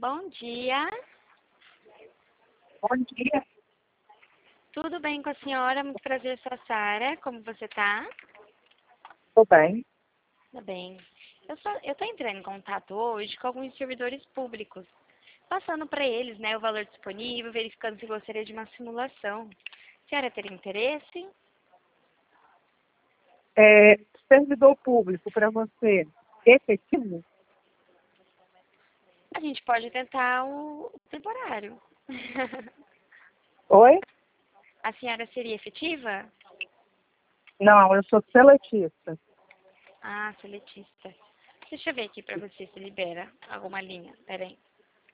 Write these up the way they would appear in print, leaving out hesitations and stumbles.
Bom dia. Bom dia. Tudo bem com a senhora? Muito prazer, sou a Sara. Como você tá? Tudo bem. Tudo bem. Eu tô entrando em contato hoje com alguns servidores públicos, passando para eles, né, o valor disponível, verificando se gostaria de uma simulação. A senhora teria interesse? Servidor público para você, efetivo? A gente pode tentar o temporário. Oi? A senhora seria efetiva? Não, eu sou seletista. Ah, seletista. Deixa eu ver aqui para você se libera alguma linha. Pera aí.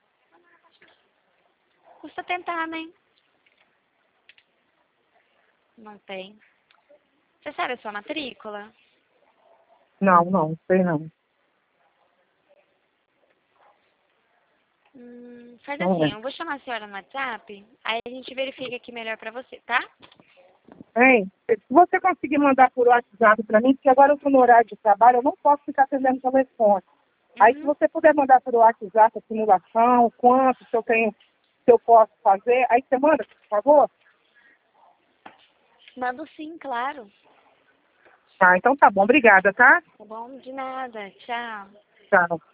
Custa tentar, né? Não tem. Você sabe a sua matrícula? Não, sei não. Faz Não assim, é. eu vou chamar a senhora no WhatsApp, aí a gente verifica aqui melhor pra você, tá? Hein? Se você conseguir mandar por WhatsApp para mim, porque agora eu estou no horário de trabalho, eu não posso ficar atendendo telefone. Aí se Uhum. você puder mandar por WhatsApp a simulação, quanto, se eu posso fazer, aí você manda, por favor? Mando sim, claro. Tá, então tá bom, obrigada, tá? Tá bom? De nada. Tchau. Tchau.